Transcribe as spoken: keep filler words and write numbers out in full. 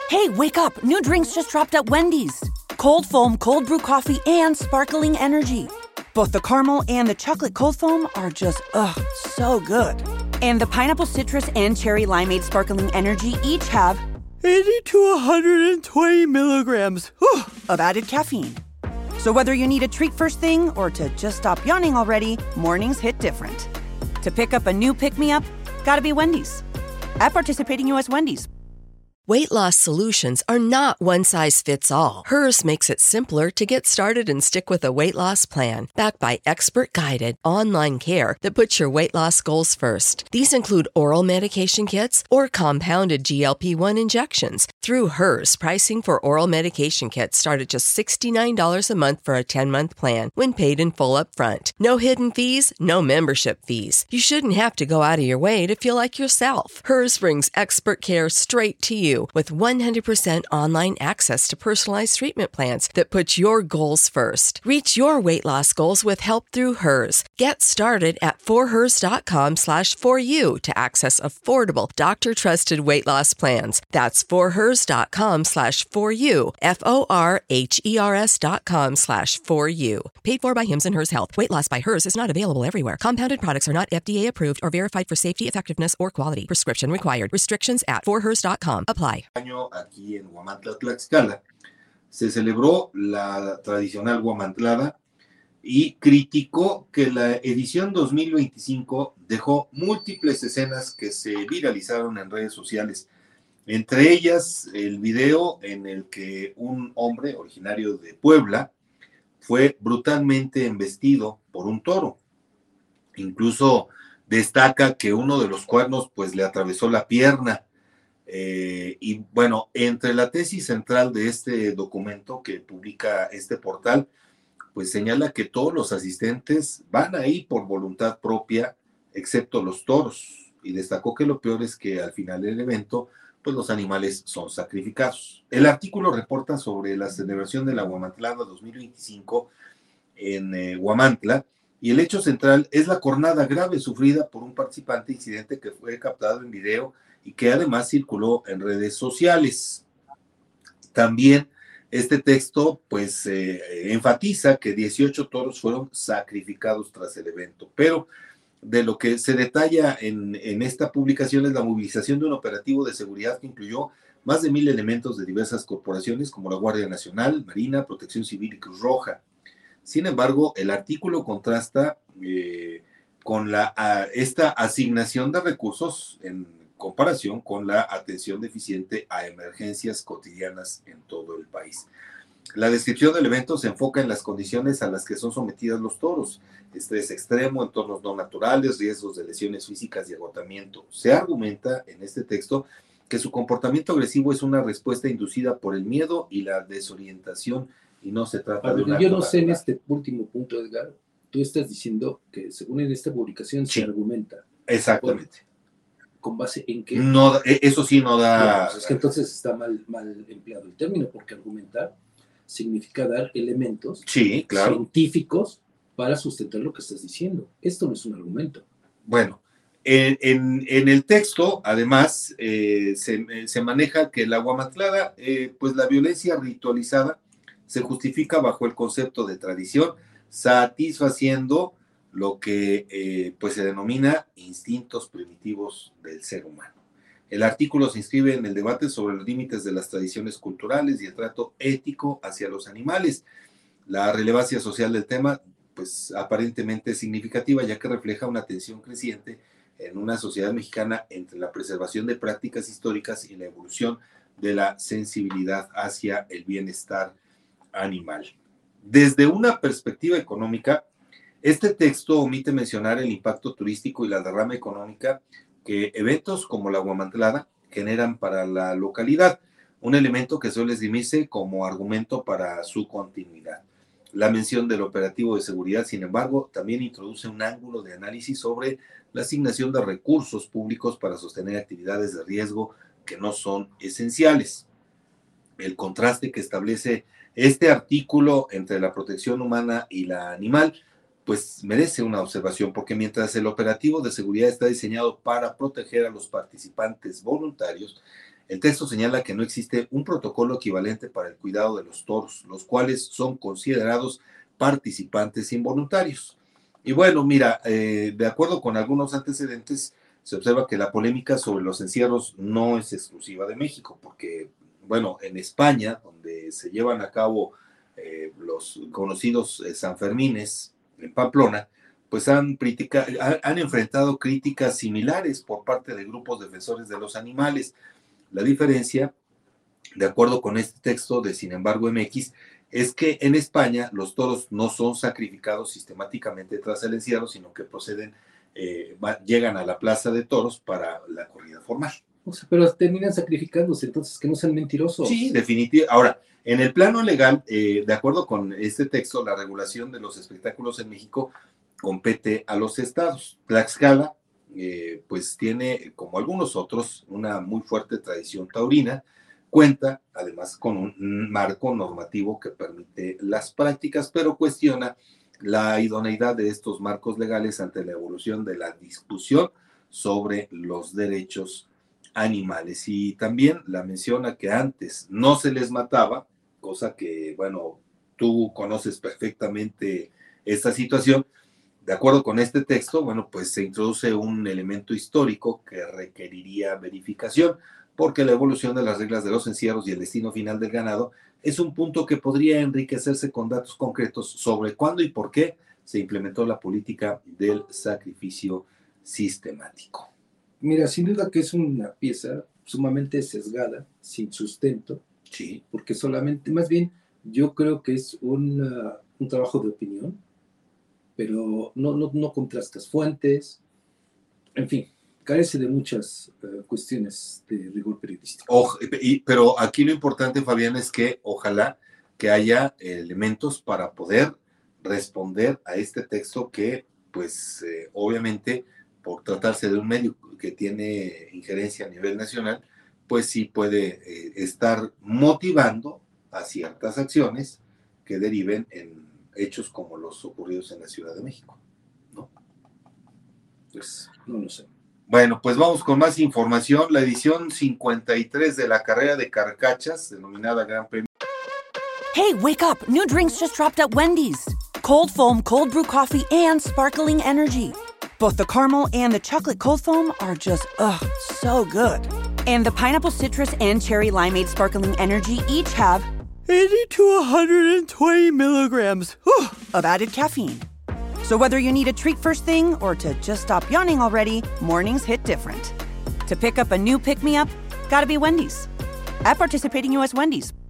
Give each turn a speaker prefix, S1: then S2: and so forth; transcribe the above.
S1: Hey, wake up. New drinks just dropped at Wendy's. Cold foam, cold brew coffee, and sparkling energy. Both the caramel and the chocolate cold foam are just, ugh, so good. And the pineapple citrus and cherry limeade sparkling energy each have eighty to one hundred twenty milligrams whew, of added caffeine. So whether you need a treat first thing or to just stop yawning already, mornings hit different. To pick up a new pick-me-up, gotta be Wendy's. At participating U S Wendy's.
S2: Weight loss solutions are not one size fits all. Hers makes it simpler to get started and stick with a weight loss plan, backed by expert-guided online care that puts your weight loss goals first. These include oral medication kits or compounded G L P one injections. Through Hers, pricing for oral medication kits start at just sixty-nine dollars a month for a ten-month plan when paid in full upfront. No hidden fees, no membership fees. You shouldn't have to go out of your way to feel like yourself. Hers brings expert care straight to you with one hundred percent online access to personalized treatment plans that put your goals first. Reach your weight loss goals with help through Hers. Get started at forhers.com slash for you to access affordable, doctor-trusted weight loss plans. That's forhers.com slash for you, F-O-R-H-E-R-S dot com slash for you. Paid for by Hims and Hers Health. Weight loss by Hers is not available everywhere. Compounded products are not F D A approved or verified for safety, effectiveness, or quality. Prescription required. Restrictions at forhers dot com. Apply.
S3: Año aquí en Huamantla, Tlaxcala, se celebró la tradicional Huamantlada y criticó que la edición dos mil veinticinco dejó múltiples escenas que se viralizaron en redes sociales, entre ellas el video en el que un hombre originario de Puebla fue brutalmente embestido por un toro. Incluso destaca que uno de los cuernos pues le atravesó la pierna. Eh, y bueno, entre la tesis central de este documento que publica este portal, pues señala que todos los asistentes van ahí por voluntad propia, excepto los toros, y destacó que lo peor es que al final del evento, pues los animales son sacrificados. El artículo reporta sobre la celebración de la Huamantlada dos mil veinticinco en eh, Huamantla, y el hecho central es la cornada grave sufrida por un participante, incidente que fue captado en video y que además circuló en redes sociales. También este texto pues eh, enfatiza que dieciocho toros fueron sacrificados tras el evento, pero de lo que se detalla en, en esta publicación es la movilización de un operativo de seguridad que incluyó más de mil elementos de diversas corporaciones como la Guardia Nacional, Marina, Protección Civil y Cruz Roja. Sin embargo, el artículo contrasta eh, con la, a, esta asignación de recursos en comparación con la atención deficiente a emergencias cotidianas en todo el país. La descripción del evento se enfoca en las condiciones a las que son sometidos los toros: estrés extremo, entornos no naturales, riesgos de lesiones físicas y agotamiento. Se argumenta en este texto que su comportamiento agresivo es una respuesta inducida por el miedo y la desorientación y no se trata de una...
S4: Yo no sé en este último punto, Edgar, tú estás diciendo que según en esta publicación sí se argumenta.
S3: Exactamente.
S4: ¿Con base en qué?
S3: No, eso sí no da...
S4: Claro, pues es que entonces está mal, mal empleado el término, porque argumentar significa dar elementos
S3: sí, claro.
S4: científicos para sustentar lo que estás diciendo. Esto no es un argumento.
S3: Bueno, en, en, en el texto, además, eh, se, se maneja que la Huamantlada, eh, pues la violencia ritualizada se justifica bajo el concepto de tradición, satisfaciendo lo que eh, pues se denomina instintos primitivos del ser humano. El artículo se inscribe en el debate sobre los límites de las tradiciones culturales y el trato ético hacia los animales. La relevancia social del tema, pues aparentemente es significativa, ya que refleja una tensión creciente en una sociedad mexicana entre la preservación de prácticas históricas y la evolución de la sensibilidad hacia el bienestar animal. Desde una perspectiva económica, este texto omite mencionar el impacto turístico y la derrama económica que eventos como la Huamantlada generan para la localidad, un elemento que suele esgrimirse como argumento para su continuidad. La mención del operativo de seguridad, sin embargo, también introduce un ángulo de análisis sobre la asignación de recursos públicos para sostener actividades de riesgo que no son esenciales. El contraste que establece este artículo entre la protección humana y la animal pues merece una observación, porque mientras el operativo de seguridad está diseñado para proteger a los participantes voluntarios, El texto señala que no existe un protocolo equivalente para el cuidado de los toros, los cuales son considerados participantes involuntarios. Y bueno, mira, eh, de acuerdo con algunos antecedentes, se observa que la polémica sobre los encierros no es exclusiva de México, porque, bueno, en España, donde se llevan a cabo eh, los conocidos eh, Sanfermines, en Pamplona, pues han, critica, han, han enfrentado críticas similares por parte de grupos defensores de los animales. La diferencia, de acuerdo con este texto de Sin embargo M X, es que en España los toros no son sacrificados sistemáticamente tras el encierro, sino que proceden, eh, va, llegan a la plaza de toros para la corrida formal.
S4: O sea, pero terminan sacrificándose, entonces que no sean mentirosos.
S3: Sí, definitivamente. Ahora, en el plano legal, eh, de acuerdo con este texto, la regulación de los espectáculos en México compete a los estados. Tlaxcala, eh, pues tiene, como algunos otros, una muy fuerte tradición taurina. Cuenta, además, con un marco normativo que permite las prácticas, pero cuestiona la idoneidad de estos marcos legales ante la evolución de la discusión sobre los derechos animales. Y también la menciona que antes no se les mataba, cosa que, bueno, tú conoces perfectamente esta situación. De acuerdo con este texto, bueno, pues se introduce un elemento histórico que requeriría verificación, porque la evolución de las reglas de los encierros y el destino final del ganado es un punto que podría enriquecerse con datos concretos sobre cuándo y por qué se implementó la política del sacrificio sistemático.
S4: Mira, sin duda que es una pieza sumamente sesgada, sin sustento,
S3: Sí.
S4: porque solamente, más bien, yo creo que es una, un trabajo de opinión, pero no, no, no contrastas fuentes, en fin, carece de muchas uh, cuestiones de rigor periodístico.
S3: O, y, pero aquí lo importante, Fabián, es que ojalá que haya elementos para poder responder a este texto que, pues, eh, obviamente, por tratarse de un medio que tiene injerencia a nivel nacional, pues sí puede eh, estar motivando a ciertas acciones que deriven en hechos como los ocurridos en la Ciudad de México, ¿no?
S4: Pues no lo sé.
S3: Bueno, pues vamos con más información. La edición cincuenta y tres de la carrera de carcachas, denominada Gran Premio.
S1: Hey, wake up! New drinks just dropped at Wendy's. Cold foam, cold brew coffee, and sparkling energy. Both the caramel and the chocolate cold foam are just, ugh, so good. And the pineapple citrus and cherry limeade sparkling energy each have eighty to one hundred twenty milligrams whew, of added caffeine. So whether you need a treat first thing or to just stop yawning already, mornings hit different. To pick up a new pick-me-up, gotta be Wendy's. At participating U S Wendy's.